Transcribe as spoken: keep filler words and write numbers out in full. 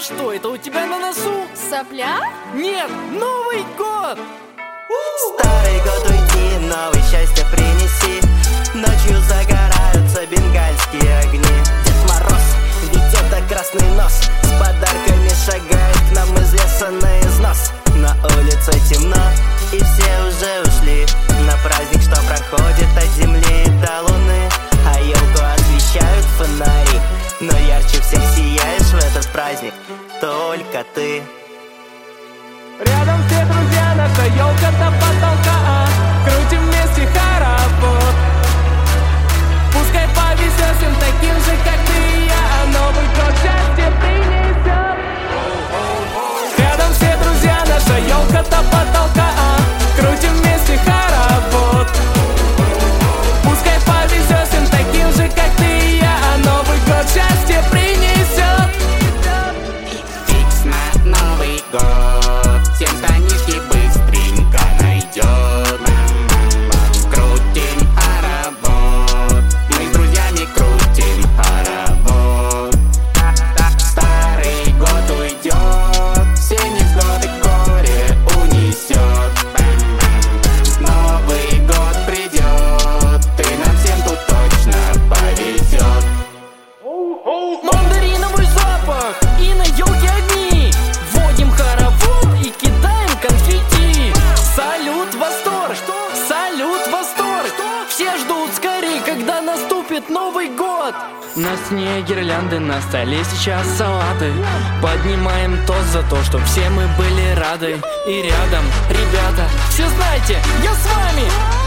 что это у тебя на носу? Сопля? Нет, Новый год! Старый год уйди, новое счастье принеси. Ночью загораются бенгальские огни. Дед Мороз, ведь это красный нос, с подарками шагает к нам из леса на износ. На улице темно, и все уже ушли на праздник, что проходит от земли до луны. А елку освещают фонари, но ярче всех сияешь в этот праздник только ты. Рядом все друзья, наша елка до потолка. Крутим вместе хоровод. Пускай повезет всем таким же, как ты и я, а Новый год счастье принесет. Рядом все друзья, наша елка до потолка. Крутим вместе хоровод. Пускай повезет всем таким же, как ты и я, а Новый год счастье принесет. Фикс на Новый год, всем штанишки быстренько найдет. Крутим хоровод, мы с друзьями крутим хоровод. Старый год уйдет, все невзгоды горе унесет. Новый год придет, и нам всем тут точно повезет. Мандариновый запах и на елке огни. Вводим хоровод и кидаем конфетти. Салют, восторг! Салют, восторг! Все ждут скорей, когда наступит Новый год. На стене гирлянды, на столе сейчас салаты. Поднимаем тост за то, что все мы были рады. И рядом, ребята, все знаете, я с вами.